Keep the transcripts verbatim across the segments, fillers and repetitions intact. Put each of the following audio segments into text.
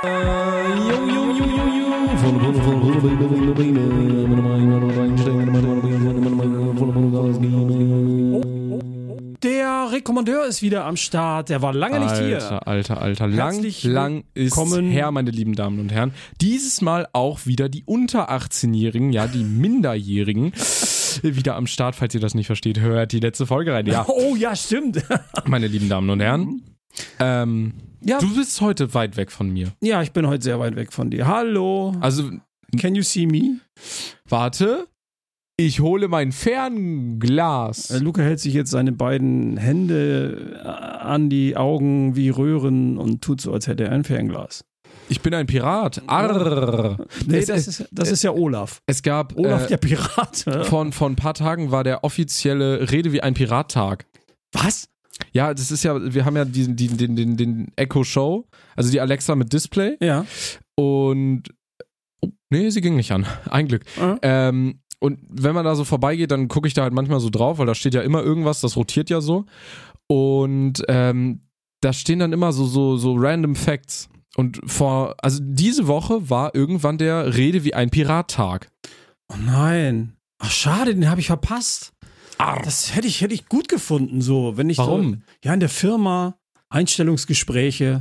Der Rekommandeur ist wieder am Start. Der war lange nicht hier. Alter, alter, alter. Lang, lang ist kommen. her, meine lieben Damen und Herren. Dieses Mal auch wieder die unter achtzehnjährigen, ja, die Minderjährigen, wieder am Start. Falls ihr das nicht versteht, hört die letzte Folge rein. Ja. Oh ja, stimmt. Meine lieben Damen und Herren. Ähm, Ja. Du bist heute weit weg von mir. Ja, ich bin heute sehr weit weg von dir. Hallo. Also, Can you see me? warte. Ich hole mein Fernglas. Äh, Luca hält sich jetzt seine beiden Hände äh, an die Augen wie Röhren und tut so, als hätte er ein Fernglas. Ich bin ein Pirat. Arrrr. Nee, Es- das ist, das ist ja Olaf. Es gab Olaf, äh, der Pirat. von, von ein paar Tagen war der offizielle Rede wie ein Pirat-Tag. Was? Ja, das ist ja, wir haben ja diesen, den, den, den, den Echo Show, also die Alexa mit Display. Ja. Und oh, nee, sie ging nicht an. Ein Glück. Mhm. Ähm, und wenn man da so vorbeigeht, dann gucke ich da halt manchmal so drauf, weil da steht ja immer irgendwas, das rotiert ja so. Und ähm, da stehen dann immer so, so, so random Facts. Und vor, also diese Woche war irgendwann der Rede wie ein Pirat-Tag. Oh nein. Ach, schade, den habe ich verpasst. Das hätte ich, hätte ich gut gefunden, so, wenn ich Warum? So, ja, in der Firma, Einstellungsgespräche.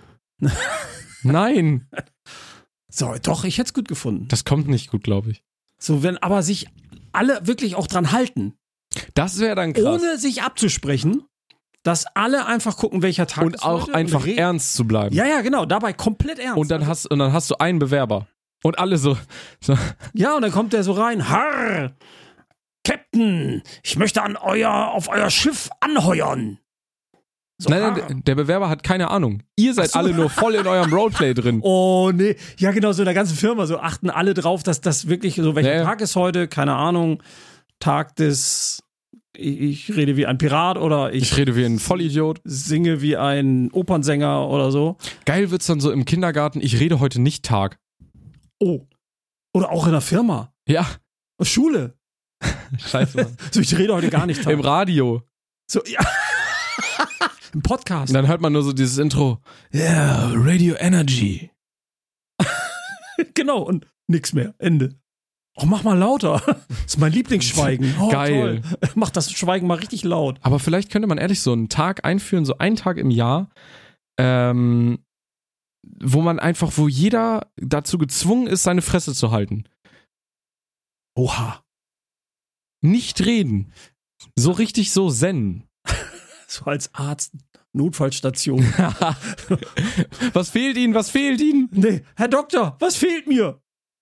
Nein, So, doch, ich hätte es gut gefunden. das kommt nicht gut, glaube ich. So, wenn aber sich alle wirklich auch dran halten, Das wäre dann krass. ohne sich abzusprechen, dass alle einfach gucken, welcher Tag Und ist auch heute einfach und re- ernst zu bleiben. Ja, ja, genau, dabei komplett ernst. Und dann hast, und dann hast du einen Bewerber. Und alle so. so. Ja, und dann kommt der so rein. Harr! Captain, ich möchte an euer, auf euer Schiff anheuern. So, Nein, harr. nein, der Bewerber hat keine Ahnung. Ihr seid Ach so. alle nur voll in eurem Roleplay drin. Oh, nee. Ja, genau, so in der ganzen Firma. So achten alle drauf, dass das wirklich, so welcher Ja, ja. Tag ist heute? Keine Ahnung. Tag des, ich, ich rede wie ein Pirat oder ich, Ich rede wie ein Vollidiot. singe wie ein Opernsänger oder so. Geil wird's dann so im Kindergarten, ich rede heute nicht Tag. Oh. Oder auch in der Firma. Ja, Schule. scheiße, Mann. So, ich rede heute gar nicht. Im Radio. So, ja. Im Podcast. Und dann hört man nur so dieses Intro. Yeah, Radio Energy. Genau, und nix mehr. Ende. Oh, mach mal lauter. Das ist mein Lieblingsschweigen. Oh, Geil. Toll. Mach das Schweigen mal richtig laut. Aber vielleicht könnte man ehrlich so einen Tag einführen, so einen Tag im Jahr, ähm, wo man einfach, wo jeder dazu gezwungen ist, seine Fresse zu halten. Oha. Nicht reden. So richtig so zen. So als Arzt. Notfallstation. Was fehlt Ihnen? Was fehlt Ihnen? Nee, Herr Doktor, was fehlt mir?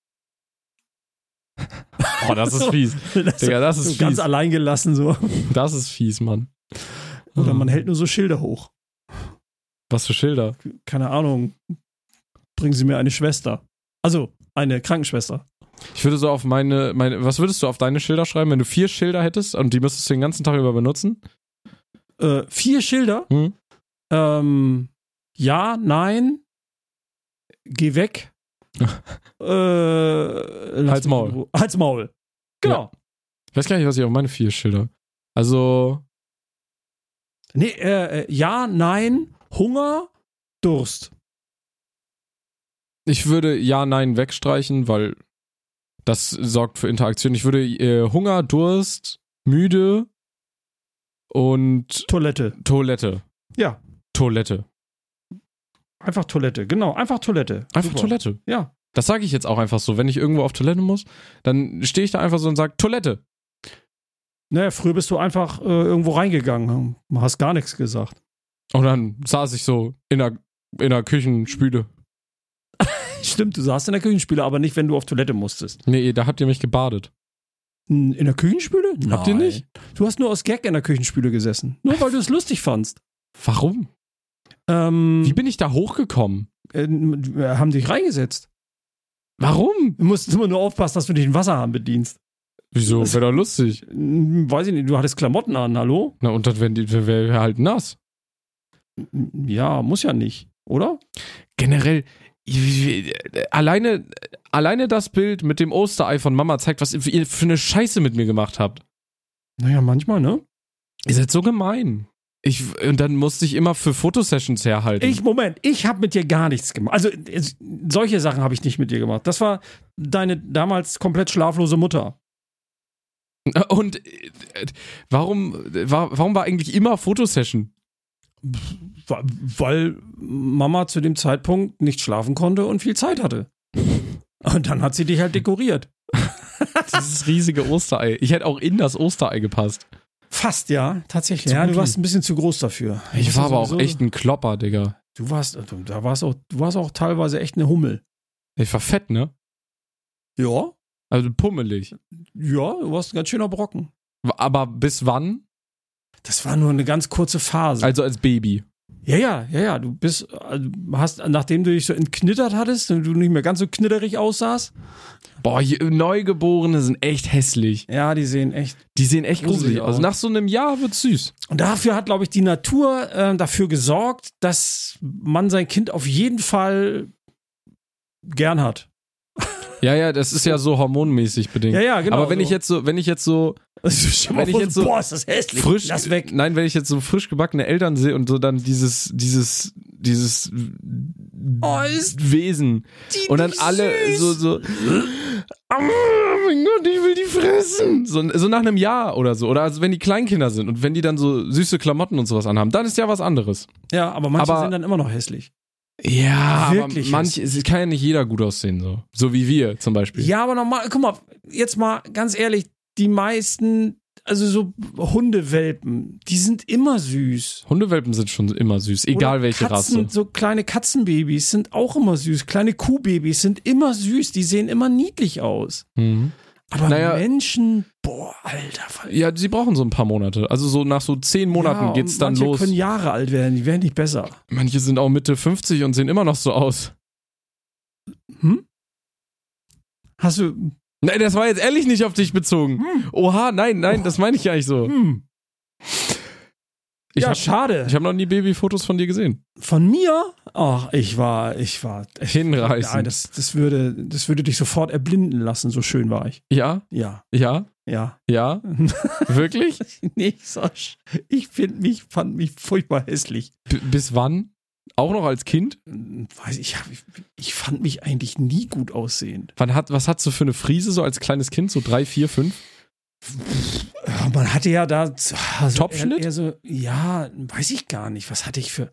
Oh, das ist fies. Das Digga, das ist so fies. ganz allein gelassen so. Das ist fies, Mann. Oder man hält nur so Schilder hoch. Was für Schilder? Keine Ahnung. Bringen Sie mir eine Schwester. Also, eine Krankenschwester. Ich würde so auf meine, meine, was würdest du auf deine Schilder schreiben, wenn du vier Schilder hättest und die müsstest du den ganzen Tag über benutzen? Äh, vier Schilder. Hm? Ähm, ja, nein. Geh weg. äh, lass Halt's mich Maul. in Ruhe. Halt's Maul. Genau. Ich weiß gar nicht, was ich auf meine vier Schilder. Also, Nee, äh, äh, ja, nein, Hunger, Durst. ich würde ja, nein wegstreichen, weil das sorgt für Interaktion. Ich würde äh, Hunger, Durst, müde und Toilette. Toilette. Ja, Toilette. einfach Toilette. Genau, einfach Toilette. Einfach Super. Toilette. Ja. Das sage ich jetzt auch einfach so. Wenn ich irgendwo auf Toilette muss, dann stehe ich da einfach so und sage Toilette. Naja, früher bist du einfach äh, irgendwo reingegangen. Du hast gar nichts gesagt. Und dann saß ich so in der, in der Küchenspüle. Stimmt, du saßt in der Küchenspüle, aber nicht, wenn du auf Toilette musstest. Nee, da habt ihr mich gebadet. In in der Küchenspüle? Habt ihr Nein. nicht? Du hast nur aus Gag in der Küchenspüle gesessen. Nur weil du es lustig fandst. Warum? Ähm, Wie bin ich da hochgekommen? äh, wir haben dich reingesetzt. Warum? Du musst immer nur aufpassen, dass du dich den Wasserhahn bedienst. Wieso? Wäre doch lustig. Hm, Weiß ich nicht, du hattest Klamotten an, hallo? Na, und dann wäre wär, wär halt nass. Ja, muss ja nicht, oder? Generell, ich- ich- alleine, alleine das Bild mit dem Osterei von Mama zeigt, was ihr für eine Scheiße mit mir gemacht habt. Naja, manchmal, ne? Ihr seid so gemein. Ich, und dann musste ich immer für Fotosessions herhalten. Ich, Moment, ich habe mit dir gar nichts gemacht. Also es, solche Sachen habe ich nicht mit dir gemacht. Das war deine damals komplett schlaflose Mutter. Und äh, warum, war, warum war eigentlich immer Fotosession? Weil Mama zu dem Zeitpunkt nicht schlafen konnte und viel Zeit hatte. Und dann hat sie dich halt dekoriert. Dieses riesige Osterei. Ich hätte auch in das Osterei gepasst. Fast, ja, tatsächlich. So ja, du gut warst ein bisschen zu groß dafür. Ich Du war warst aber auch sowieso- echt ein Klopper, Digga. Du warst, da warst auch, du warst auch teilweise echt eine Hummel. Ich war fett, ne? Ja, Also pummelig. ja, du warst ein ganz schöner Brocken. Aber bis wann? Das war nur eine ganz kurze Phase. Also als Baby. Ja, ja, ja, ja. Du bist, also hast, nachdem du dich so entknittert hattest und du nicht mehr ganz so knitterig aussahst. Boah, je- Neugeborene sind echt hässlich. Ja, die sehen echt. Die sehen echt Gruselig gruselig aus. aus. Nach so einem Jahr wird's süß. Und dafür hat, glaube ich, die Natur äh, dafür gesorgt, dass man sein Kind auf jeden Fall gern hat. Ja, ja, das ist ja so hormonmäßig bedingt. Ja, ja, genau. Aber wenn so. ich jetzt so, wenn ich jetzt so Also, stell mal wenn ich vor, jetzt so boah, ist das hässlich. frisch, Lass weg. nein, wenn ich jetzt so frisch gebackene Eltern sehe und so dann dieses, dieses, dieses Oh, ist Wesen die und dann nicht alle süß? so, so, oh mein Gott, ich will die fressen. So, so nach einem Jahr oder so. Oder also wenn die Kleinkinder sind und wenn die dann so süße Klamotten und sowas anhaben, dann ist ja was anderes. Ja, aber manche Aber- sind dann immer noch hässlich. Ja, Wirklich aber manche, es kann ja nicht jeder gut aussehen, so. So wie wir zum Beispiel. Ja, aber nochmal, guck mal, jetzt mal ganz ehrlich, die meisten, also so Hundewelpen, die sind immer süß. Hundewelpen sind schon immer süß, egal Oder welche Katzen, Rasse. so kleine Katzenbabys sind auch immer süß. Kleine Kuhbabys sind immer süß, die sehen immer niedlich aus. Mhm. Aber Naja. Menschen, boah, Alter. Ja, sie brauchen so ein paar Monate. Also so nach so zehn Monaten ja, geht's und dann manche los. können Jahre alt werden, die werden nicht besser. Manche sind auch Mitte fünfzig und sehen immer noch so aus. Hm? Hast du, Nein, das war jetzt ehrlich nicht auf dich bezogen. Hm. Oha, nein, nein, das meine ich gar nicht so. hm. Ich ja, habe schade. hab noch nie Babyfotos von dir gesehen. Von mir? Ach, ich war, ich war. Ich, Hinreißend. Nein, das, das, würde, das würde dich sofort erblinden lassen, so schön war ich. Ja, Ja, ja, ja. ja. Wirklich? Nee, Sasch, ich find mich, fand mich furchtbar hässlich. B bis wann? Auch noch als Kind? Weiß ich, hab- ich, ich fand mich eigentlich nie gut aussehend. Wann hat, was hattest du für eine Frise so als kleines Kind? So drei, vier, fünf? Ja, man hatte ja da also Topfschnitt? eher, eher so, ja, weiß ich gar nicht. Was hatte ich für.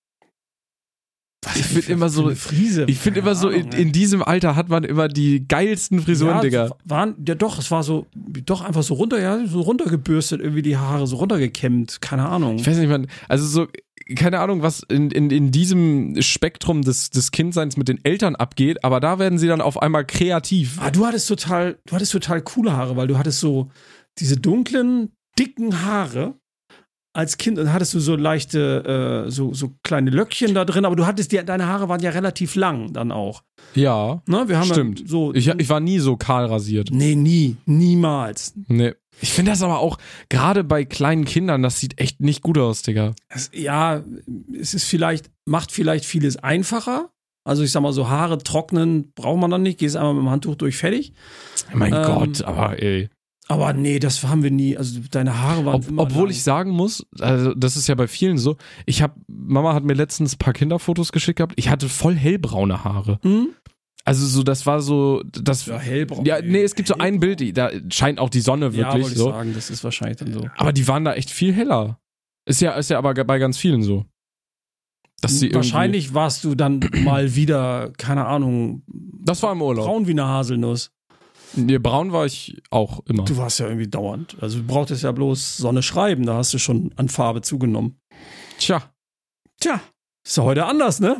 Was Ich hatte find für- immer für so- eine Frise. Ich finde Keine immer so, in, Ahnung, ey. in diesem Alter hat man immer die geilsten Frisuren, ja, Digga. es waren, ja doch, es war so, doch einfach so runter, ja, so runtergebürstet, irgendwie die Haare so runtergekämmt, keine Ahnung. Ich weiß nicht, man, also so, keine Ahnung, was in, in, in diesem Spektrum des, des Kindseins mit den Eltern abgeht, aber da werden sie dann auf einmal kreativ. Ah, du hattest total, du hattest total coole Haare, weil du hattest so diese dunklen, dicken Haare als Kind und hattest du so leichte, äh, so, so kleine Löckchen da drin, aber du hattest, die, deine Haare waren ja relativ lang dann auch. Ja, Ne? Wir haben stimmt. Ja so. Ich, ich war nie so kahl rasiert. Nee, nie, niemals. Nee. Ich finde das aber auch, gerade bei kleinen Kindern, das sieht echt nicht gut aus, Digga. Es, ja, es ist vielleicht, macht vielleicht vieles einfacher. Also ich sag mal so, Haare trocknen braucht man dann nicht, gehst einmal mit dem Handtuch durch, fertig. Mein Ähm, Gott, aber ey. Aber nee, das haben wir nie. Also deine Haare waren Ob, immer obwohl lang. ich sagen muss, also das ist ja bei vielen so, ich habe, Mama hat mir letztens ein paar Kinderfotos geschickt gehabt, ich hatte voll hellbraune Haare. Hm? Also so, das war so, das, Ja, hellbraun. ja, nee, es gibt so ein Bild, die- da scheint auch die Sonne Ja, wirklich wollte ich so. sagen, das ist wahrscheinlich dann so. Aber die waren da echt viel heller. Ist ja, ist ja aber bei ganz vielen so. Dass sie Wahrscheinlich warst du dann mal wieder, keine Ahnung, irgendwie- Das war im Urlaub. braun wie eine Haselnuss. Nee, braun war ich auch immer. Du warst ja irgendwie dauernd. Also du brauchtest ja bloß Sonne schreiben, da hast du schon an Farbe zugenommen. Tja. Tja, ist ja heute anders, ne?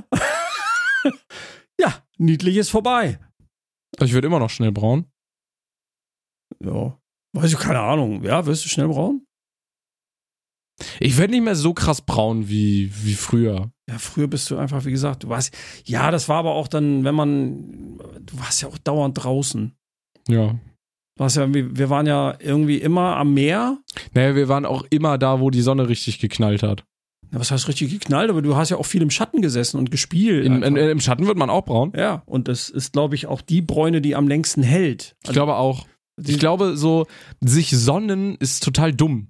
Ja, niedlich ist vorbei. Ich werde immer noch schnell braun. Ja, weiß ich, keine Ahnung. Ja, wirst du schnell braun? Ich werde nicht mehr so krass braun wie, wie früher. Ja, früher bist du einfach, wie gesagt, du warst, ja, das war aber auch dann, wenn man, du warst ja auch dauernd draußen. Ja. Du warst ja irgendwie, wir waren ja irgendwie immer am Meer. Naja, wir waren auch immer da, wo die Sonne richtig geknallt hat. Ja, was heißt richtig geknallt? Aber du hast ja auch viel im Schatten gesessen und gespielt. In, in, einfach. Im Schatten wird man auch braun. Ja, und das ist, glaube ich, auch die Bräune, die am längsten hält. Ich glaube auch. Ich glaube, so sich sonnen ist total dumm.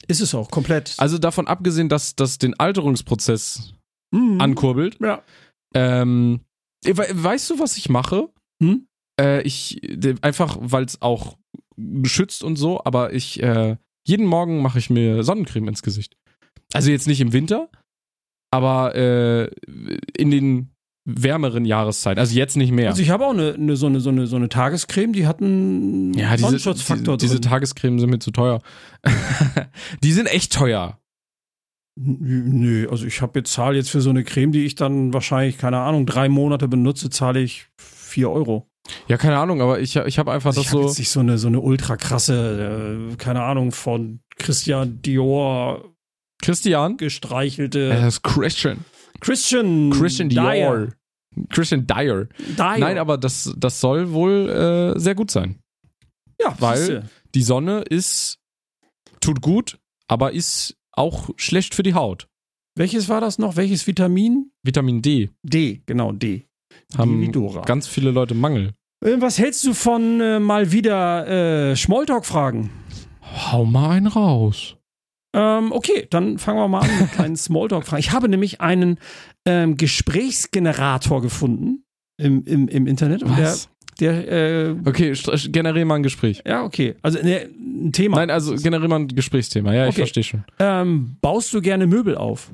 Ist es auch, komplett. Also davon abgesehen, dass das den Alterungsprozess Mhm. ankurbelt. Ja. Ähm, we weißt du, was ich mache? Hm? Äh, ich, einfach, weil es auch schützt und so, aber ich, äh, jeden Morgen mache ich mir Sonnencreme ins Gesicht. Also jetzt nicht im Winter, aber äh, in den wärmeren Jahreszeiten. Also jetzt nicht mehr. Also ich habe auch eine, eine, so, eine, so, eine, so eine Tagescreme, die hat einen Ja, diese, Sonnenschutzfaktor diese, diese drin. Tagescremen sind mir zu teuer. Die sind echt teuer. Nö, also ich habe jetzt, zahle jetzt für so eine Creme, die ich dann wahrscheinlich, keine Ahnung, drei Monate benutze, zahle ich vier Euro. Ja, keine Ahnung, aber ich, ich habe einfach Also das ich habe so. jetzt nicht so eine, so eine ultra krasse, äh, keine Ahnung, von Christian Dior Christian? gestreichelte. Das ist Christian. Christian. Christian Dior. Christian Dior. Dior. Nein, aber das, das soll wohl äh, sehr gut sein. ja, weil- siehste. Die Sonne ist, tut gut, aber ist auch schlecht für die Haut. Welches war das noch? Welches Vitamin? Vitamin D D, genau, D. haben Dividora. ganz viele Leute Mangel. Äh, Was hältst du von äh, mal wieder äh, Smalltalk-Fragen? Hau mal einen raus. Ähm, okay, dann fangen wir mal an mit kleinen Smalltalk-Fragen. Ich habe nämlich einen ähm, Gesprächsgenerator gefunden im, im, im Internet. Und Was? Der, der äh, Okay, st- generier mal ein Gespräch. ja, okay. Also ne, ein Thema. Nein, also generier mal ein Gesprächsthema. Ja, ich Okay. verstehe schon. Ähm, baust du gerne Möbel auf?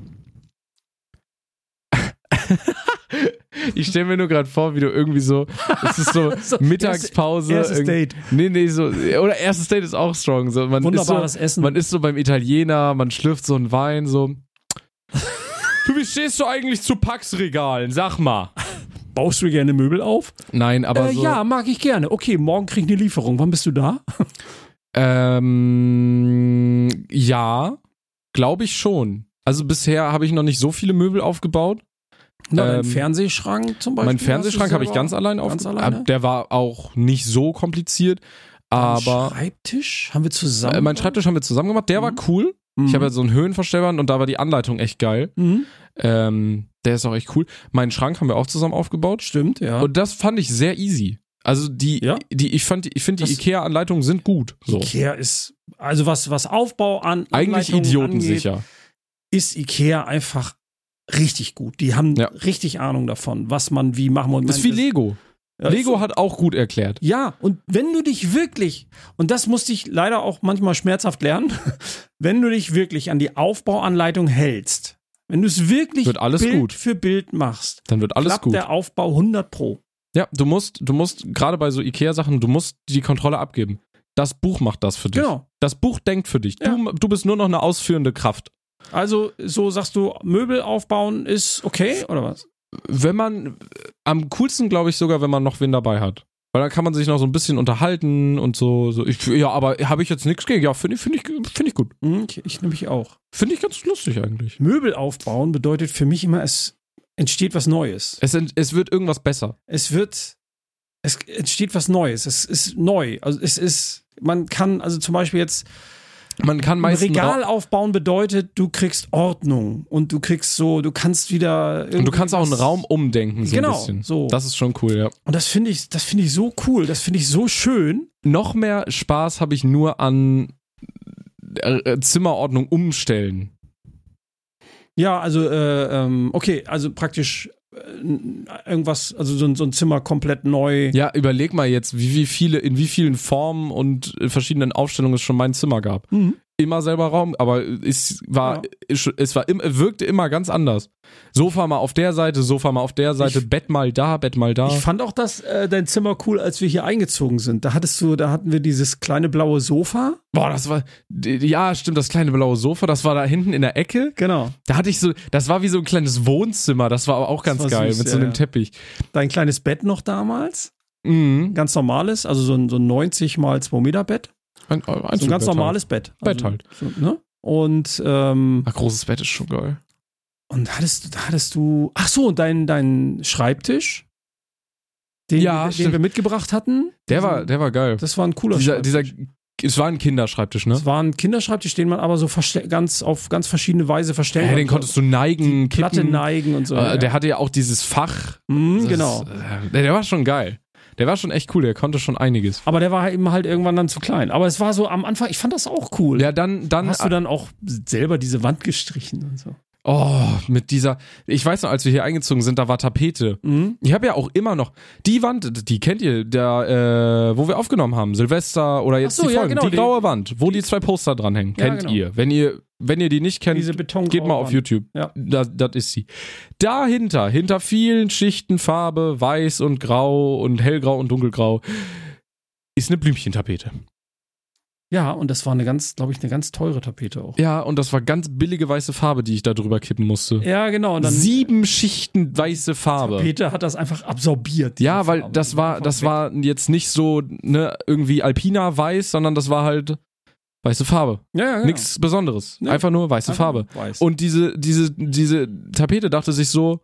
Ich stelle mir nur gerade vor, wie du irgendwie so, es ist so So, Mittagspause. Erstes irgendwie- Date. Nee, nee, so, oder erstes Date ist auch strong. So, man Wunderbares ist so, Essen. Man ist so beim Italiener, man schlürft so einen Wein, so. Du, wie stehst du eigentlich zu Pax-Regalen? Sag mal. Baust du gerne Möbel auf? Nein, aber äh, so. Ja, mag ich gerne. Okay, morgen krieg ich eine Lieferung. Wann bist du da? Ähm, ja, glaube ich schon. Also bisher habe ich noch nicht so viele Möbel aufgebaut. Na, dein Ähm, Fernsehschrank zum Beispiel? Mein Fernsehschrank habe ich ganz allein ganz aufgebaut. alleine? Der war auch nicht so kompliziert, aber Schreibtisch haben wir zusammen. äh, mein Schreibtisch haben wir zusammen gemacht. Der war cool. Ich habe ja so einen Höhenverstellband und da war die Anleitung echt geil. Mhm. Ähm, der ist auch echt cool. Meinen Schrank haben wir auch zusammen aufgebaut. Stimmt, ja. Und das fand ich sehr easy. Also die, Ja? die ich fand, die- ich finde die Das- IKEA-Anleitungen sind gut. So. Ikea ist, also was, was Aufbau an Eigentlich Anleitungen idiotensicher. angeht, ist Ikea einfach richtig gut. Die haben Ja. richtig Ahnung davon, was man wie machen muss. Das ist wie Lego. Ja, Lego so. hat auch gut erklärt. Ja, und wenn du dich wirklich, und das musste ich leider auch manchmal schmerzhaft lernen, wenn du dich wirklich an die Aufbauanleitung hältst, wenn du es wirklich Wird alles Bild gut. für Bild machst, Dann wird alles klappt gut. der Aufbau hundert Pro. Ja, du musst, du musst, gerade bei so IKEA-Sachen, du musst die Kontrolle abgeben. Das Buch macht das für dich. Genau. Das Buch denkt für dich. Du, du bist nur noch eine ausführende Kraft. Also, so sagst du, Möbel aufbauen ist okay, oder was? Wenn man, am coolsten glaube ich sogar, wenn man noch wen dabei hat. Weil dann kann man sich noch so ein bisschen unterhalten und so. so. Ich, ja, aber habe ich jetzt nichts gegen. Ja, finde ich, finde ich, finde ich gut. Hm, Ich, ich nämlich auch. Finde ich ganz lustig eigentlich. Möbel aufbauen bedeutet für mich immer, es entsteht was Neues. Es, ent- es wird irgendwas besser. Es wird, es entsteht was Neues. Es ist neu. Also es ist, man kann, also zum Beispiel jetzt, Man kann ein meistens. Regal aufbauen bedeutet, du kriegst Ordnung und du kriegst so, du kannst wieder Und du kannst auch einen was- Raum umdenken, so Genau, ein bisschen. so. Das ist schon cool, ja. Und das finde ich, das finde ich so cool, das finde ich so schön. Noch mehr Spaß habe ich nur an äh, äh, Zimmerordnung umstellen. Ja, also, äh, ähm, okay, also praktisch äh, irgendwas, also so ein, so ein Zimmer komplett neu. Ja, überleg mal jetzt, wie, wie viele, in wie vielen Formen und verschiedenen Aufstellungen es schon mein Zimmer gab. Mhm. Immer selber Raum, aber es war, es, es war, im- wirkte immer ganz anders. Sofa mal auf der Seite, Sofa mal auf der Seite, Ich- Bett mal da, Bett mal da. Ich fand auch das, äh, dein Zimmer cool, als wir hier eingezogen sind. Da hattest du, da hatten wir dieses kleine blaue Sofa. Boah, das war, ja, stimmt, das kleine blaue Sofa, das war da hinten in der Ecke. Genau. Da hatte ich so, das war wie so ein kleines Wohnzimmer, das war aber auch ganz war geil, süß, mit so ja, einem ja. Teppich. Dein kleines Bett noch damals. Mhm. Ganz normales, also so ein, so ein neunzig mal zwei Meter Bett. Ein, So ein ganz Einzelbett normales Bett. Also, Bett halt. So, ne? Und, ähm, Halt. Ach, großes Bett ist schon geil. und hattest, hattest du, ach so, und dein, dein Schreibtisch, den, Ja, den stimmt. wir mitgebracht hatten. Der diesen- war, der war geil. Das war ein cooler Dieser, dieser, Schreibtisch. es war ein Kinderschreibtisch, ne? Das war ein Kinderschreibtisch, den man aber so verste- ganz auf ganz verschiedene Weise verstellen Ja, den konnte. konntest du neigen, Platte kippen. neigen und so. Äh, ja. Der hatte ja auch dieses Fach. Mhm, Das genau. Ist, äh, der, der war schon geil. Der war schon echt cool, der konnte schon einiges. Aber der war eben halt irgendwann dann zu klein. Aber es war so am Anfang, ich fand das auch cool. Ja, dann, dann. Hast du dann auch selber diese Wand gestrichen und so? Oh, mit dieser, ich weiß noch, als wir hier eingezogen sind, da war Tapete. Mhm. Ich habe ja auch immer noch, die Wand, die kennt ihr, der, äh, wo wir aufgenommen haben, Silvester oder jetzt Ach so, die ja, Folgen, genau, die die- graue Wand, wo die zwei Poster dranhängen, Ja, kennt genau. ihr. Wenn ihr, wenn ihr die nicht kennt, Diese Betongraue geht mal auf Wand. YouTube. Ja. Das, das ist sie. Dahinter, hinter vielen Schichten Farbe, weiß und grau und hellgrau und dunkelgrau, ist eine Blümchentapete. Ja, und das war eine ganz, glaube ich, eine ganz teure Tapete auch. Ja, und das war ganz billige weiße Farbe, die ich da drüber kippen musste. Ja, genau. Und dann Sieben Schichten weiße Farbe. Tapete hat das einfach absorbiert. diese Ja, weil Farbe. das war, Einfach das weg. war jetzt nicht so, ne, irgendwie Alpina weiß, sondern das war halt weiße Farbe. ja, ja, genau. Nichts Besonderes. Nee. Einfach nur weiße Einfach Farbe. weiß. Und diese, diese, diese Tapete dachte sich so,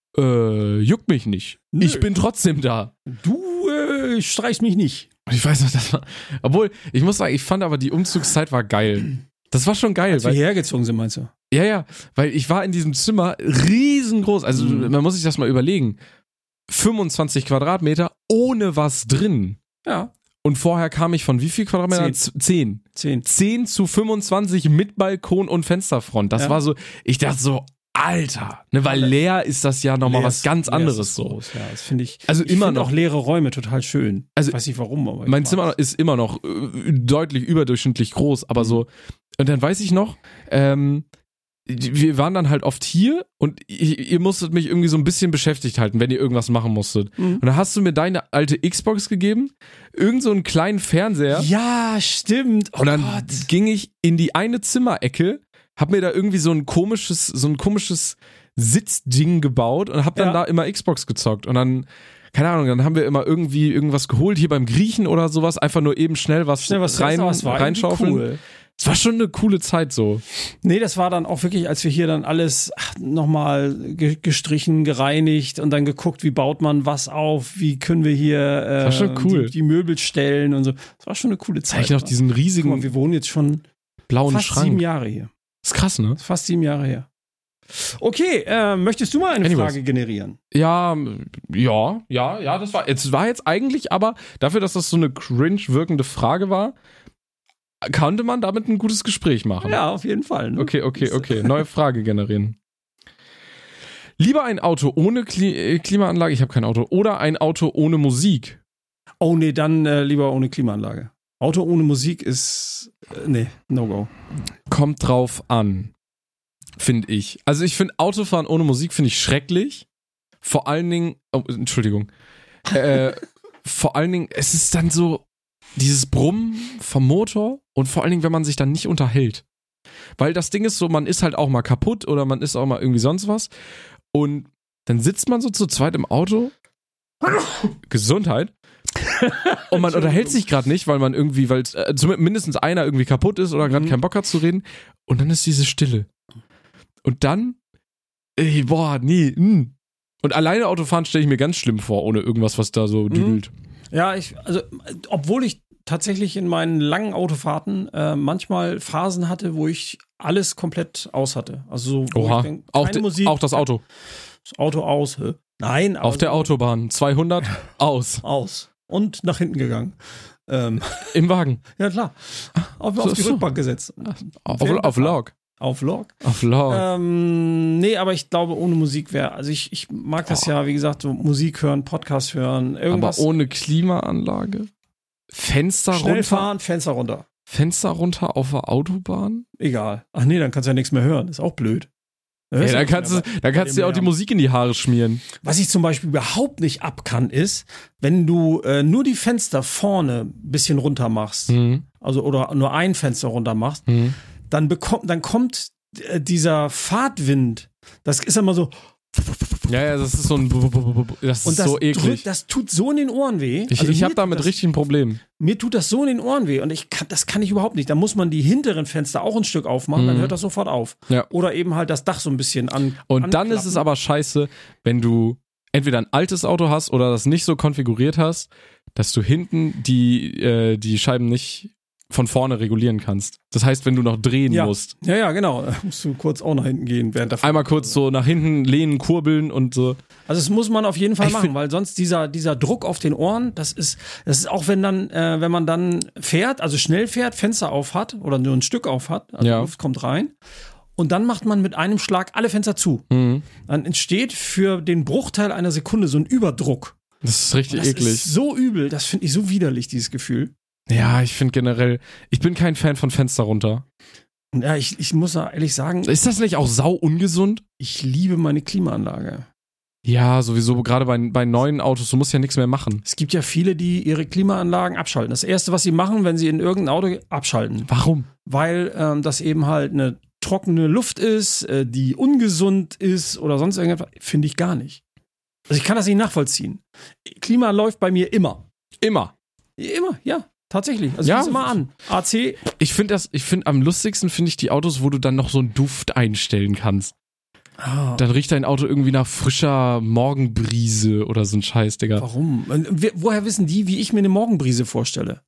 äh, juckt mich nicht. Nö. Ich bin trotzdem da. Du äh, streichst mich nicht. Und ich weiß noch, das war, obwohl, ich muss sagen, ich fand aber die Umzugszeit war geil. Das war schon geil. Als wir Weil, hergezogen sind, meinst du? ja, ja, weil ich war in diesem Zimmer riesengroß. Also, Mhm. man muss sich das mal überlegen. fünfundzwanzig Quadratmeter ohne was drin. Ja. Und vorher kam ich von wie viel Quadratmetern? Zehn. Zehn. Zehn zu fünfundzwanzig mit Balkon und Fensterfront. Das Ja. war so, ich dachte so, Alter, ne, weil leer ist das ja nochmal Leer was ist- ganz leer anderes ist so. groß, ja, das finde ich. Also ich immer finde noch- auch leere Räume total schön. Also ich weiß nicht warum, aber ich Mein mag's. Zimmer ist immer noch äh, deutlich überdurchschnittlich groß, aber so, und dann weiß ich noch, ähm, wir waren dann halt oft hier und ihr, ihr musstet mich irgendwie so ein bisschen beschäftigt halten, wenn ihr irgendwas machen musstet. Mhm. Und dann hast du mir deine alte Xbox gegeben, irgend so einen kleinen Fernseher. Ja, stimmt. Oh Und dann Gott. ging ich in die eine Zimmerecke, hab mir da irgendwie so ein komisches, so ein komisches Sitzding gebaut und hab dann Ja. da immer Xbox gezockt. Und dann, keine Ahnung, dann haben wir immer irgendwie irgendwas geholt, hier beim Griechen oder sowas, einfach nur eben schnell was, Schnell was rein, essen, aber es war irgendwie reinschaufeln. cool. Es war schon eine coole Zeit so. Nee, das war dann auch wirklich, als wir hier dann alles nochmal ge gestrichen, gereinigt und dann geguckt, wie baut man was auf, wie können wir hier äh, war schon cool. die, die Möbel stellen und so. Das war schon eine coole Zeit. Zeig ich noch diesen Guck mal, riesigen wir wohnen jetzt schon blauen fast Schrank. sieben Jahre hier. ist krass, ne? Fast sieben Jahre her. Okay, äh, möchtest du mal eine Anyways. Frage generieren? Ja, ja, ja, ja, das war, jetzt war jetzt eigentlich, aber dafür, dass das so eine cringe wirkende Frage war, konnte man damit ein gutes Gespräch machen. Ja, auf jeden Fall. Ne? Okay, okay, okay. Neue Frage generieren. Lieber ein Auto ohne Kli äh, Klimaanlage, ich habe kein Auto, oder ein Auto ohne Musik? Oh nee, dann äh, lieber ohne Klimaanlage. Auto ohne Musik ist, äh, nee, no go. Kommt drauf an, finde ich. Also ich finde Autofahren ohne Musik finde ich schrecklich. Vor allen Dingen, oh, Entschuldigung. Äh, vor allen Dingen, es ist dann so dieses Brummen vom Motor und vor allen Dingen, wenn man sich dann nicht unterhält. Weil das Ding ist so, man ist halt auch mal kaputt oder man ist auch mal irgendwie sonst was. Und dann sitzt man so zu zweit im Auto. Gesundheit. Und man unterhält sich gerade nicht, weil man irgendwie, weil äh, zumindest mindestens einer irgendwie kaputt ist oder gerade Mhm. keinen Bock hat zu reden. Und dann ist diese Stille. Und dann, ey, boah, nee, mh. Und alleine Autofahren stelle ich mir ganz schlimm vor, ohne irgendwas, was da so düdelt. Ja, ich, also, äh, obwohl ich tatsächlich in meinen langen Autofahrten äh, manchmal Phasen hatte, wo ich alles komplett aus hatte. Also, wo Oha, ich denk, auch, keine de- Musik, auch das Auto. das Auto aus. Hä? Nein, Auf der Autobahn, zweihundert, aus. aus. Und nach hinten gegangen. Ähm, Im Wagen. ja, klar. Auf, So, auf die so. Rückbank gesetzt. Auf, Während auf der Log. Auf Log. Auf Log. Ähm, nee, aber ich glaube, ohne Musik wäre, also ich, ich mag das ja, wie gesagt, so Musik hören, Podcast hören, irgendwas. Aber ohne Klimaanlage? Fenster Schnell runter? fahren, Fenster runter. Fenster runter auf der Autobahn? Egal. Ach nee, dann kannst du ja nichts mehr hören. Ist auch blöd. Da hörst Ja, du dann nichts kannst, mehr du, dann kannst du dir auch die Lärm. Musik in die Haare schmieren. Was ich zum Beispiel überhaupt nicht ab kann, ist, wenn du äh, nur die Fenster vorne ein bisschen runter machst, Mhm. also oder nur ein Fenster runter machst, Mhm. dann bekommt, dann kommt äh, dieser Fahrtwind. Das ist immer so, Ja, ja, das ist so ein. Das ist und das, so eklig. drückt, das tut so in den Ohren weh. ich Also ich mir habe tut damit das, richtig ein Problem. Mir tut das so in den Ohren weh und ich kann, das kann ich überhaupt nicht. Da muss man die hinteren Fenster auch ein Stück aufmachen, dann Mhm. hört das sofort auf. Ja. Oder eben halt das Dach so ein bisschen an. Und dann ist es anklappen. aber scheiße, wenn du entweder ein altes Auto hast oder das nicht so konfiguriert hast, dass du hinten die, äh, die Scheiben nicht von vorne regulieren kannst. Das heißt, wenn du noch drehen ja. musst. Ja, ja, genau. Da musst du kurz auch nach hinten gehen während der Fahrt. Einmal kurz so nach hinten lehnen, kurbeln und so. Also das muss man auf jeden Fall Ich machen, find- weil sonst dieser, dieser Druck auf den Ohren, das ist, das ist auch wenn dann, äh, wenn man dann fährt, also schnell fährt, Fenster auf hat oder nur ein Stück auf hat, also Ja. Luft kommt rein. Und dann macht man mit einem Schlag alle Fenster zu. Mhm. Dann entsteht für den Bruchteil einer Sekunde so ein Überdruck. Das ist richtig Das eklig. ist so übel, das finde ich so widerlich, dieses Gefühl. Ja, ich finde generell, ich bin kein Fan von Fenster runter. Und ja, ich, ich muss da ehrlich sagen, Ist das nicht auch sau ungesund? ich liebe meine Klimaanlage. Ja, sowieso, gerade bei, bei neuen Autos, du musst ja nichts mehr machen. Es gibt ja viele, die ihre Klimaanlagen abschalten. Das Erste, was sie machen, wenn sie in irgendein Auto abschalten. Warum? Weil ähm, das eben halt eine trockene Luft ist, äh, die ungesund ist oder sonst irgendwas, finde ich gar nicht. Also ich kann das nicht nachvollziehen. Klima läuft bei mir immer. Immer. Immer, ja. Tatsächlich. Also Ja. ja. immer an. A C. Ich finde das, ich finde am lustigsten finde ich die Autos, wo du dann noch so einen Duft einstellen kannst. Ah, Dann riecht dein Auto irgendwie nach frischer Morgenbrise oder so ein Scheiß, Digga. warum? Und wir- Woher wissen die, wie ich mir eine Morgenbrise vorstelle?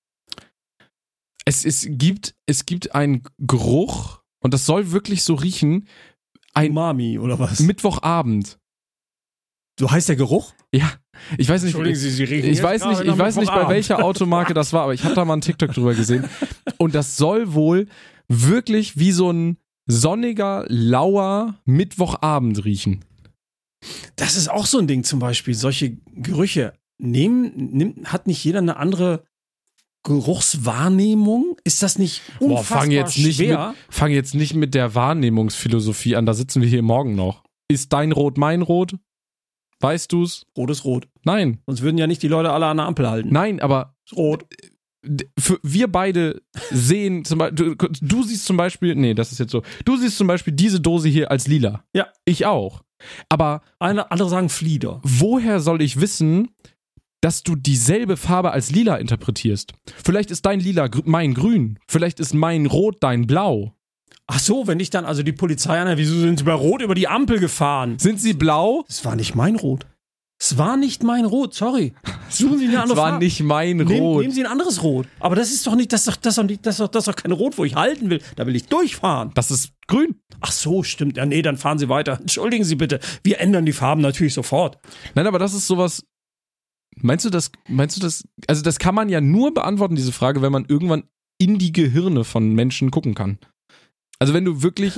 Es, es gibt, es gibt einen Geruch und das soll wirklich so riechen. Ein Umami oder was? Mittwochabend. So heißt der Geruch? Ja, ich weiß nicht, Entschuldigen Sie, Sie riechen ich jetzt weiß nicht, gerade ich nach weiß nicht, bei Mittwochabend. welcher Automarke das war, aber ich habe da mal einen TikTok drüber gesehen. Und das soll wohl wirklich wie so ein sonniger, lauer Mittwochabend riechen. Das ist auch so ein Ding zum Beispiel. Solche Gerüche. Nehmen, nimmt, hat nicht jeder eine andere Geruchswahrnehmung? Ist das nicht Boah, unfassbar fang jetzt nicht schwer? mit, fang jetzt nicht mit der Wahrnehmungsphilosophie an, da sitzen wir hier morgen noch. Ist dein Rot mein Rot? Weißt du's? Rot ist rot. Nein. Sonst würden ja nicht die Leute alle an der Ampel halten. Nein, aber Rot. d- für, wir beide sehen zum Beispiel, du, du siehst zum Beispiel, nee, das ist jetzt so, du siehst zum Beispiel diese Dose hier als lila. Ja. Ich auch. Aber Eine, andere sagen Flieder. woher soll ich wissen, dass du dieselbe Farbe als lila interpretierst? Vielleicht ist dein lila gr- mein grün. Vielleicht ist mein rot dein blau. Ach so, wenn ich dann also die Polizei an, wieso sind sie bei Rot über die Ampel gefahren? Sind sie blau? Es war nicht mein Rot. Es war nicht mein Rot, sorry. Suchen Sie eine Es andere war Farbe. nicht mein Nehmen, Rot. nehmen Sie ein anderes Rot. Aber das ist doch nicht, das ist doch, das ist doch nicht, das ist doch, das ist doch kein Rot, wo ich halten will. Da will ich durchfahren. Das ist grün. Ach so, stimmt. Ja, nee, dann fahren Sie weiter. Entschuldigen Sie bitte. Wir ändern die Farben natürlich sofort. Nein, aber das ist sowas. Meinst du das, meinst du das, also das kann man ja nur beantworten, diese Frage, wenn man irgendwann in die Gehirne von Menschen gucken kann. Also wenn du wirklich,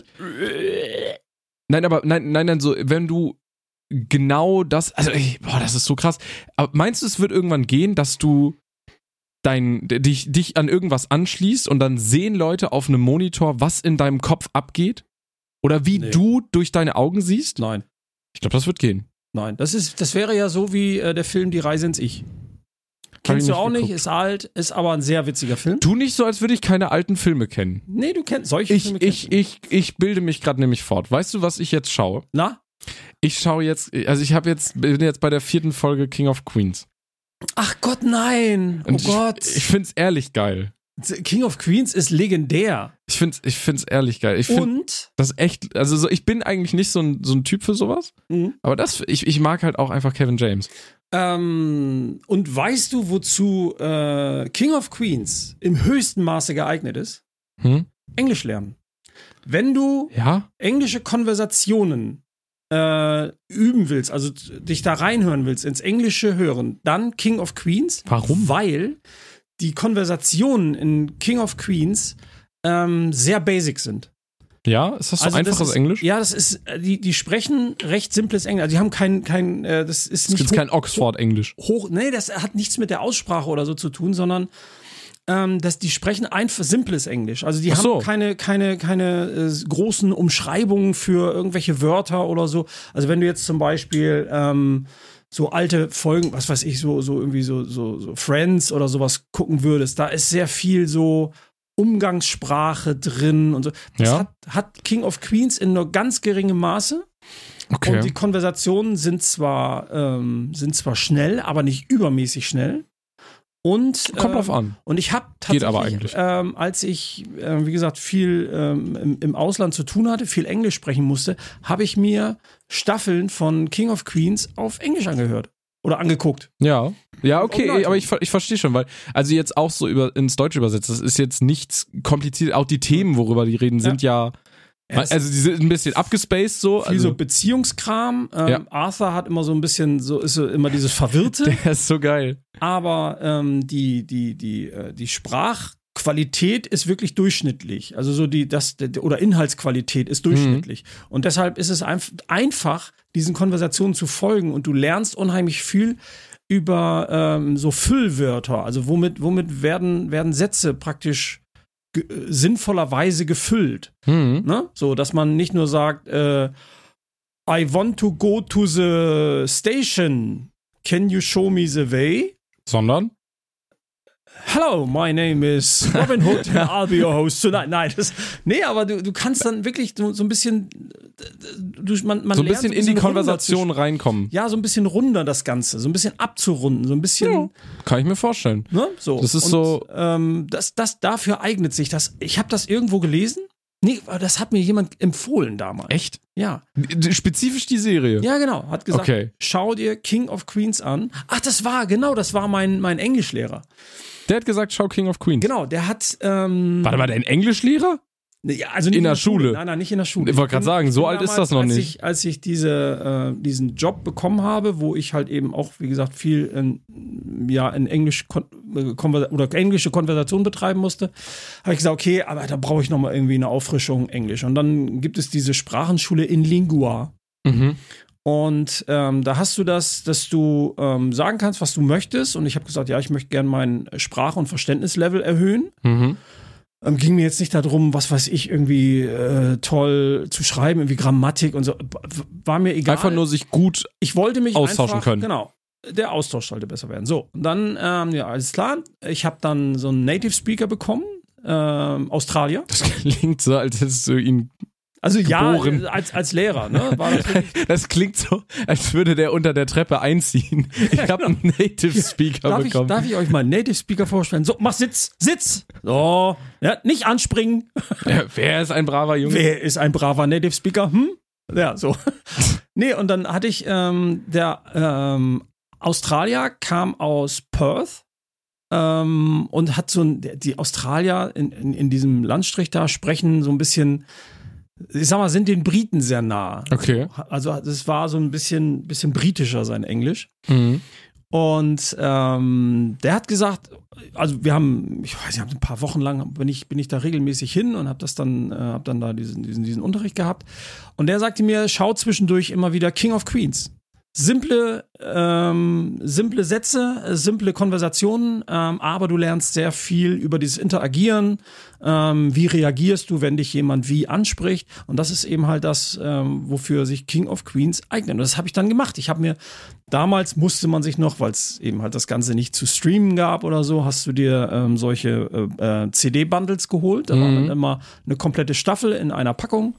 nein, aber, nein, nein, nein, so, wenn du genau das, also, ey, boah, das ist so krass. Aber meinst du, es wird irgendwann gehen, dass du dein, dich, dich an irgendwas anschließt und dann sehen Leute auf einem Monitor, was in deinem Kopf abgeht? Oder wie Nee. du durch deine Augen siehst? Nein, Ich glaube, das wird gehen. nein. Das ist, das wäre ja so wie äh, der Film Die Reise ins Ich. Kennst ich du auch nicht nicht, ist alt, ist aber ein sehr witziger Film. Tu nicht so, als würde ich keine alten Filme kennen. Nee, du kennst solche Ich, Filme. kennst ich, du. ich, ich bilde mich gerade nämlich fort. Weißt du, was ich jetzt schaue? Na? Ich schaue jetzt, also ich habe jetzt, bin jetzt bei der vierten Folge King of Queens. Ach Gott, nein. Und oh Gott. Ich, ich find's ehrlich geil. King of Queens ist legendär. Ich find's, ich find's ehrlich geil. Ich find Und? das echt, also so, ich bin eigentlich nicht so ein, so ein Typ für sowas, Mhm. aber das, ich, ich mag halt auch einfach Kevin James. Ähm, und weißt du, wozu äh, King of Queens im höchsten Maße geeignet ist? Hm? Englisch lernen. Wenn du Ja? englische Konversationen äh, üben willst, also t- dich da reinhören willst, ins Englische hören, dann King of Queens. Warum? Weil die Konversationen in King of Queens ähm, sehr basic sind. Ja? Ist das so Also das einfaches ist, Englisch? Ja, das ist, äh, die, die sprechen recht simples Englisch. Also die haben kein, kein, äh, das ist Es nicht gibt hoch- kein Oxford-Englisch. hoch, nee, das hat nichts mit der Aussprache oder so zu tun, sondern ähm, dass die sprechen einfach simples Englisch. Also die Ach so. haben keine, keine, keine äh, großen Umschreibungen für irgendwelche Wörter oder so. Also wenn du jetzt zum Beispiel ähm, so alte Folgen, was weiß ich, so, so irgendwie so, so, so Friends oder sowas gucken würdest, da ist sehr viel so Umgangssprache drin und so. Das Ja. hat, hat King of Queens in nur ganz geringem Maße. Okay. Und die Konversationen sind zwar, ähm, sind zwar schnell, aber nicht übermäßig schnell. Und, Kommt ähm, drauf an. Und ich habe Geht tatsächlich, aber eigentlich. Ähm, als ich, äh, wie gesagt, viel ähm, im, im Ausland zu tun hatte, viel Englisch sprechen musste, habe ich mir Staffeln von King of Queens auf Englisch angehört. oder angeguckt. Ja. Ja, okay, Umleitung. aber ich, ich verstehe schon, weil, also jetzt auch so über, ins Deutsche übersetzt, das ist jetzt nichts kompliziert, auch die Themen, worüber die reden, sind ja, Ja, es also die sind ein bisschen abgespaced so. viel Also, so Beziehungskram. Ähm, Ja. Arthur hat immer so ein bisschen, so ist so immer dieses Verwirrte, der ist so geil. aber ähm, die, die, die, äh, die Sprachqualität ist wirklich durchschnittlich. Also so die, das, oder Inhaltsqualität ist durchschnittlich. Und deshalb ist es einf- einfach, diesen Konversationen zu folgen und du lernst unheimlich viel über ähm, so Füllwörter. Also womit, womit werden, werden Sätze praktisch ge- sinnvollerweise gefüllt. Mhm. Ne? So, dass man nicht nur sagt, äh, I want to go to the station. Can you show me the way? Sondern? Hello, my name is Robin Hood and I'll be your host tonight. Nein, das, nee, aber du, du kannst dann wirklich so, so ein bisschen, du, man, man So ein lernt bisschen in die runder Konversation zu- reinkommen. Ja, so ein bisschen runder das Ganze, so ein bisschen abzurunden, so ein bisschen, Ja. Kann ich mir vorstellen. ne, so. Das ist Und, so- Ähm, das, das dafür eignet sich das. Ich habe das irgendwo gelesen. Nee, aber das hat mir jemand empfohlen damals. Echt? Ja. Spezifisch die Serie? Ja, genau. Hat gesagt, Okay. schau dir King of Queens an. Ach, das war, genau, das war mein, mein Englischlehrer. Der hat gesagt, schau King of Queens. Genau, der hat. Ähm, Warte mal, dein Englischlehrer? ja, also nicht in der Schule? Nein, nein, nicht in der Schule. Ich wollte gerade bin- sagen, so bin alt ist damals, das noch als nicht. Ich, als ich diese, äh, diesen Job bekommen habe, wo ich halt eben auch, wie gesagt, viel in, ja, in Englisch kon- äh, konver- oder englische Konversation betreiben musste, habe ich gesagt, okay, aber da brauche ich nochmal irgendwie eine Auffrischung Englisch. Und dann gibt es diese Sprachenschule in Lingua. Mhm. Und ähm, da hast du das, dass du ähm, sagen kannst, was du möchtest. Und ich habe gesagt, ja, ich möchte gerne mein Sprach- und Verständnislevel erhöhen. Mhm. Ähm, ging mir jetzt nicht darum, was weiß ich, irgendwie äh, toll zu schreiben, irgendwie Grammatik und so. W- War mir egal. Einfach nur sich gut. ich wollte mich austauschen einfach, können. Genau. Der Austausch sollte besser werden. So, und dann, ähm, ja, alles klar. Ich habe dann so einen Native Speaker bekommen, ähm, Australier. Das klingt so, als hättest du ihn. Also Geboren. ja, als, als Lehrer, ne? War das wirklich, Das klingt so, als würde der unter der Treppe einziehen. Ich habe einen Native Speaker darf, ich, bekommen. darf ich euch mal einen Native Speaker vorstellen? So, mach Sitz, Sitz. So, ja, nicht anspringen. Ja, wer ist ein braver Junge? Wer ist ein braver Native Speaker? Hm? Ja, so. Nee, und dann hatte ich, ähm, der ähm, Australier kam aus Perth ähm, und hat so ein, die Australier in, in, in diesem Landstrich da sprechen so ein bisschen, ich sag mal, sind den Briten sehr nah. Okay. Also es war so ein bisschen, bisschen britischer sein Englisch. Mhm. Und ähm, der hat gesagt, also wir haben, ich weiß nicht, ein paar Wochen lang bin ich, bin ich da regelmäßig hin und habe das dann, äh, habe dann da diesen, diesen, diesen Unterricht gehabt. Und der sagte mir, schau zwischendurch immer wieder King of Queens. Simple, ähm, simple Sätze, äh, simple Konversationen, ähm, aber du lernst sehr viel über dieses Interagieren. Ähm, wie reagierst du, wenn dich jemand wie anspricht? Und das ist eben halt das, ähm, wofür sich King of Queens eignet. Und das habe ich dann gemacht. Ich habe mir, damals musste man sich noch, weil es eben halt das Ganze nicht zu streamen gab oder so, hast du dir ähm, solche äh, äh, C D-Bundles geholt. Da war Mhm. dann immer eine komplette Staffel in einer Packung.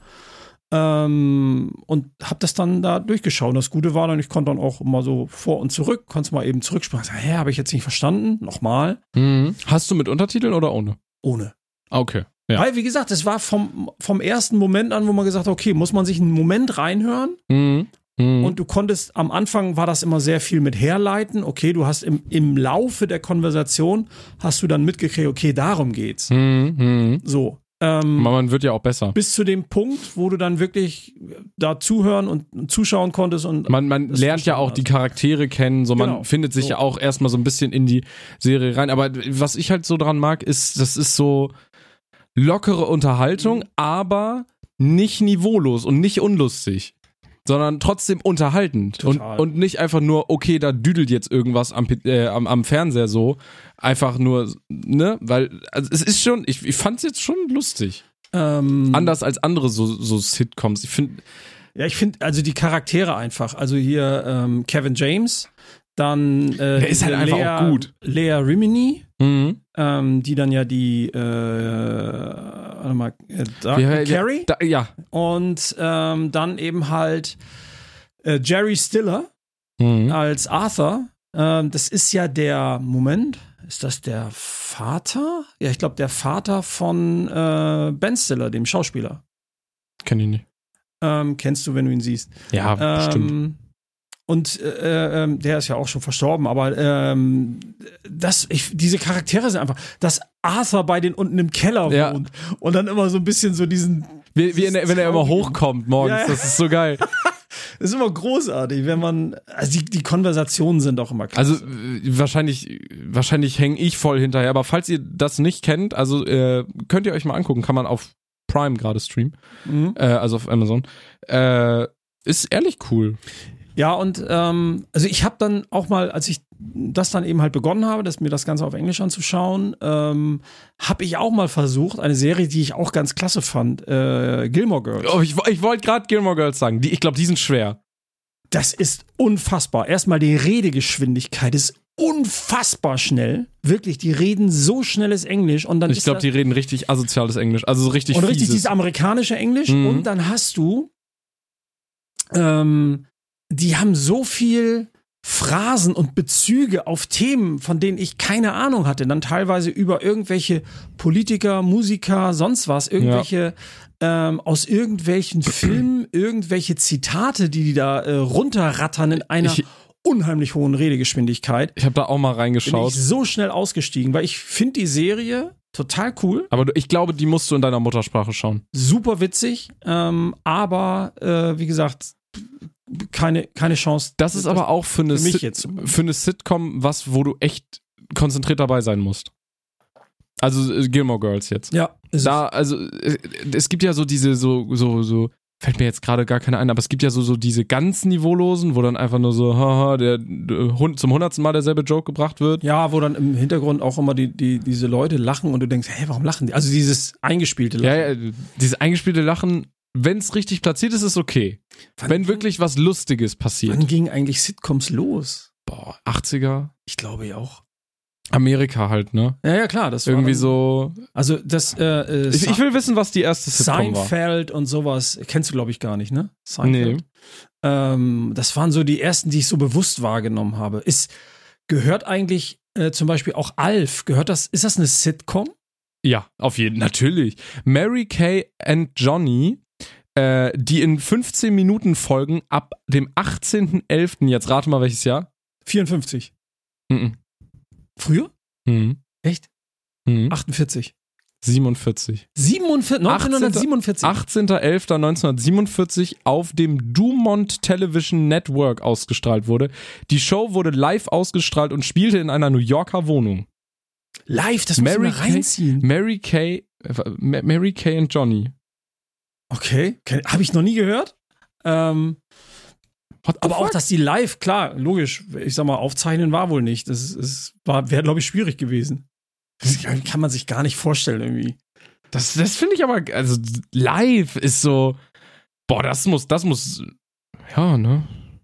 Ähm, und hab das dann da durchgeschaut. Und das Gute war dann, ich konnte dann auch immer so vor und zurück, konnte mal eben zurücksprechen. Hä, habe ich jetzt nicht verstanden? Nochmal. Mhm. Hast du mit Untertiteln oder ohne? Ohne. Okay. Ja. Weil, wie gesagt, es war vom, vom ersten Moment an, wo man gesagt hat, okay, muss man sich einen Moment reinhören. Mhm. Mhm. Und du konntest, am Anfang war das immer sehr viel mit herleiten. Okay, du hast im, im Laufe der Konversation, hast du dann mitgekriegt, okay, darum geht's. Mhm. Mhm. So. Ähm, Man wird ja auch besser. bis zu dem Punkt, wo du dann wirklich da zuhören und zuschauen konntest und Man, man das lernt ja verstanden auch die Charaktere kennen, so man Genau. findet sich So. ja auch erstmal so ein bisschen in die Serie rein. Aber was ich halt so dran mag, ist, das ist so lockere Unterhaltung, Mhm. aber nicht niveaulos und nicht unlustig. Sondern trotzdem unterhaltend. Und, Total. und nicht einfach nur, okay, da düdelt jetzt irgendwas am, P- äh, am, am Fernseher so. Einfach nur, ne? Weil, also es ist schon, ich, ich fand's jetzt schon lustig. ähm, Anders als andere so, so Sitcoms. Ich finde, Ja, ich finde also die Charaktere einfach. Also hier ähm, Kevin James, dann äh, Der ist halt diese einfach Lea, auch gut. Lea Rimini, mhm. ähm, die dann ja die äh, warte mal, äh, da, Ja, ja, Carrie Da, ja. und ähm, dann eben halt äh, Jerry Stiller Mhm. als Arthur. Ähm, das ist ja der Moment. Ist das der Vater? Ja, ich glaube der Vater von äh, Ben Stiller, dem Schauspieler. Kenn ich nicht. Ähm, kennst du, wenn du ihn siehst? Ja, bestimmt. Ähm, Und äh, ähm, der ist ja auch schon verstorben, aber ähm, das, ich, diese Charaktere sind einfach, dass Arthur bei denen unten im Keller Ja. wohnt und dann immer so ein bisschen so diesen. Wie, wie in, wenn er immer Traurige- hochkommt morgens, Ja, ja. das ist so geil. Das ist immer großartig, wenn man, also die, die Konversationen sind auch immer klasse. Also äh, wahrscheinlich, wahrscheinlich hänge ich voll hinterher, aber falls ihr das nicht kennt, also äh, könnt ihr euch mal angucken, kann man auf Prime gerade streamen, Mhm. äh, also auf Amazon. Äh, ist ehrlich cool. Ja, und ähm, also ich habe dann auch mal, als ich das dann eben halt begonnen habe, das, mir das Ganze auf Englisch anzuschauen, ähm, habe ich auch mal versucht, eine Serie, die ich auch ganz klasse fand, äh, Gilmore Girls. Oh, ich ich wollte gerade Gilmore Girls sagen, die, ich glaube, die sind schwer. Das ist unfassbar. Erstmal die Redegeschwindigkeit ist unfassbar schnell. Wirklich, die reden so schnelles Englisch und dann Ich ist glaube, das- die reden richtig asoziales Englisch, also so richtig und richtig fieses. dieses amerikanische Englisch Mhm. und dann hast du ähm, die haben so viel Phrasen und Bezüge auf Themen, von denen ich keine Ahnung hatte, dann teilweise über irgendwelche Politiker, Musiker, sonst was, irgendwelche ähm, aus irgendwelchen Filmen, irgendwelche Zitate, die die da äh, runterrattern in einer Ich- unheimlich hohen Redegeschwindigkeit. Ich habe da auch mal Bin reingeschaut. ich so schnell ausgestiegen, weil ich finde die Serie total cool. Aber du- ich glaube, die musst du in deiner Muttersprache schauen. Super witzig, ähm, aber äh, wie gesagt, keine, keine Chance. Das ist aber auch für eine, für mich Sit- jetzt. für eine Sitcom was, wo du echt konzentriert dabei sein musst. Also äh, Gilmore Girls jetzt. Ja, ist Da, also äh, es gibt ja so diese, so, so, so, fällt mir jetzt gerade gar keine ein, aber es gibt ja so, so diese ganz Niveaulosen, wo dann einfach nur so, haha, der, der Hund zum hundertsten Mal derselbe Joke gebracht wird. ja, wo dann im Hintergrund auch immer die, die, diese Leute lachen und du denkst, hey, warum lachen die? Also dieses eingespielte Lachen. Ja, ja, dieses eingespielte Lachen, wenn es richtig platziert ist, ist okay. Wann Wenn ging- wirklich was Lustiges passiert. Wann gingen eigentlich Sitcoms los? Boah, achtziger, Ich glaube ja auch. Amerika halt, ne? Ja, ja, klar. Das war Irgendwie dann, so. Also das, äh, äh, Ich, ich will wissen, was die erste Sitcom war. Seinfeld und sowas, kennst du, glaube ich, gar nicht, ne? Seinfeld. Nee. Ähm, das waren so die ersten, die ich so bewusst wahrgenommen habe. Ist, gehört eigentlich äh, zum Beispiel auch Alf, gehört das, ist das eine Sitcom? Ja, auf jeden Fall, natürlich. Mary Kay and Johnny, äh, die in fünfzehn Minuten Folgen ab dem achtzehnten elften jetzt rate mal welches Jahr? vierundfünfzig. Mhm. Früher? Mhm. Echt? Mhm. achtundvierzig. siebenundvierzig. siebenundvierzig, neunzehnhundertsiebenundvierzig. achtzehnter elfter neunzehnhundertsiebenundvierzig auf dem Dumont Television Network ausgestrahlt wurde. Die Show wurde live ausgestrahlt und spielte in einer New Yorker Wohnung. Live, das muss Mary man reinziehen. Mary Kay, äh, Ma- Mary Kay and Johnny. Okay, habe ich noch nie gehört. Ähm, What the aber auch, fuck? dass die live, klar, logisch, ich sag mal, aufzeichnen war wohl nicht. Das, ist, war, wäre, glaube ich, schwierig gewesen. Das kann man sich gar nicht vorstellen irgendwie. Das, das finde ich aber, also live ist so, boah, das muss, das muss, ja, ne?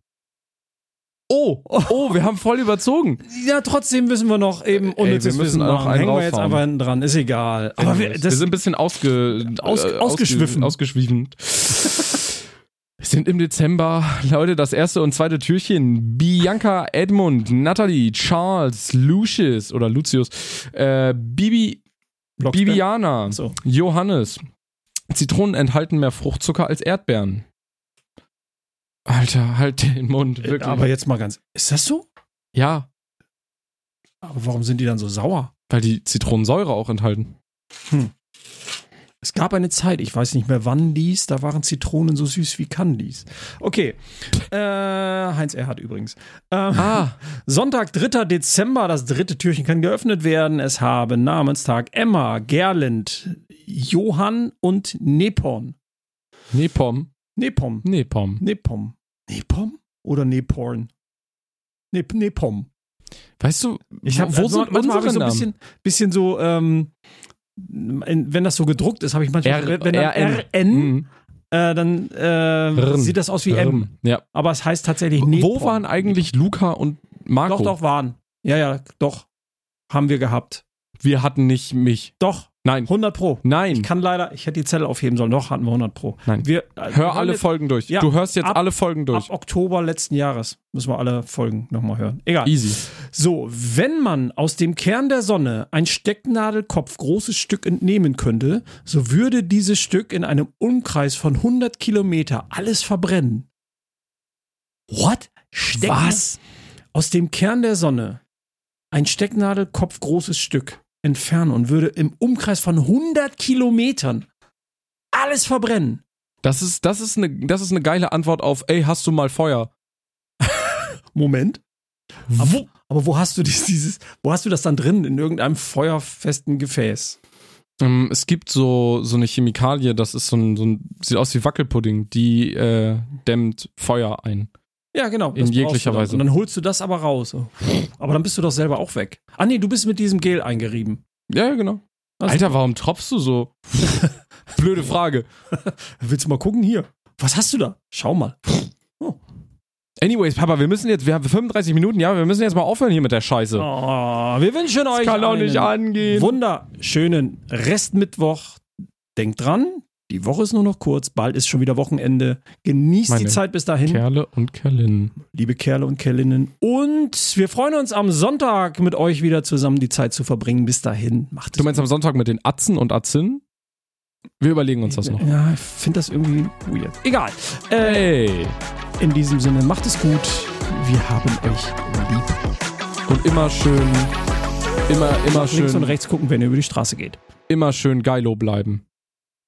Oh, oh, wir haben voll überzogen. Ja, trotzdem müssen wir noch eben Ey, unnützes wir müssen Wissen noch machen. einen Hängen wir jetzt raushauen. einfach hinten dran, ist egal. Aber wir, wir das, sind ein bisschen ausge, Aus- äh, ausgeschwiffen. Ausgeschwiffen. Wir sind im Dezember, Leute, das erste und zweite Türchen. Bianca, Edmund, Natalie, Charles, Lucius oder Lucius, äh, Bibi, Blocksberg. Bibiana, So. Johannes. Zitronen enthalten mehr Fruchtzucker als Erdbeeren. Alter, halt den Mund, wirklich. Aber jetzt mal ganz, ist das so? ja, Aber warum sind die dann so sauer? weil die Zitronensäure auch enthalten. Es gab eine Zeit, ich weiß nicht mehr wann dies, da waren Zitronen so süß wie Candies. Okay, äh, Heinz Erhardt übrigens. Ähm, Ah, Sonntag, dritter Dezember, das dritte Türchen kann geöffnet werden. Es haben Namenstag Emma, Gerlind, Johann und Nepon. Nepom. Nepom. Nepom. Nepom. Nepom? Oder Neporn? Nep Nepom. Weißt du, Ich hab, wo also sind manchmal hab unsere ich so ein Namen? bisschen, bisschen so, ähm, in, wenn das so gedruckt ist, habe ich manchmal, R- wenn dann R N. R N, Mhm. äh, dann äh, Rn. sieht das aus wie M. Rm. Ja. Aber es heißt tatsächlich Wo Nepom. waren eigentlich Luca und Marco? Doch, doch, waren. Ja, ja, doch. Haben wir gehabt. Wir hatten nicht mich. Doch, Nein. hundert Pro. Nein. Ich kann leider, ich hätte die Zettel aufheben sollen. Doch, hatten wir hundert Pro. Nein. Wir, äh, wir Hör wollen alle jetzt, Folgen durch. Ja, du hörst jetzt ab- alle Folgen durch. Ab Oktober letzten Jahres müssen wir alle Folgen nochmal hören. Egal. Easy. So, wenn man aus dem Kern der Sonne ein Stecknadelkopf großes Stück entnehmen könnte, so würde dieses Stück in einem Umkreis von hundert Kilometer alles verbrennen. What? Steck- Was? aus dem Kern der Sonne ein Stecknadelkopf großes Stück entfernen und würde im Umkreis von hundert Kilometern alles verbrennen. Das ist, das ist eine, das ist eine geile Antwort auf, ey, hast du mal Feuer? Moment. Aber wo, aber wo hast du dies, dieses, wo hast du das dann drin? In irgendeinem feuerfesten Gefäß? Ähm, es gibt so, so eine Chemikalie, das ist so ein, so ein, sieht aus wie Wackelpudding, die äh, dämmt Feuer ein. Ja, genau. In das jeglicher brauchst du dann. Weise. Und dann holst du das aber raus. Aber dann bist du doch selber auch weg. Ah nee, du bist mit diesem Gel eingerieben. Ja, ja, genau. Also, Alter, warum tropfst du so? Blöde Frage. willst du mal gucken? Hier. Was hast du da? Schau mal. Oh. Anyways, Papa, wir müssen jetzt, wir haben fünfunddreißig Minuten, ja, wir müssen jetzt mal aufhören hier mit der Scheiße. Oh, wir wünschen euch kann doch nicht einen angehen. wunderschönen Restmittwoch. Denkt dran, die Woche ist nur noch kurz, bald ist schon wieder Wochenende. Genießt Meine die Zeit bis dahin, Kerle und Kerlinnen. liebe Kerle und Kerlinnen. Und wir freuen uns am Sonntag mit euch wieder zusammen die Zeit zu verbringen. Bis dahin, macht es Du meinst am Sonntag mit den Atzen und Atzinnen? Wir überlegen uns das noch. Ja, ich finde das irgendwie weird. Egal. Äh, Hey. in diesem Sinne, macht es gut. Wir haben euch lieb. Und immer schön, immer, immer Links und schön, rechts gucken, wenn ihr über die Straße geht. immer schön geilo bleiben.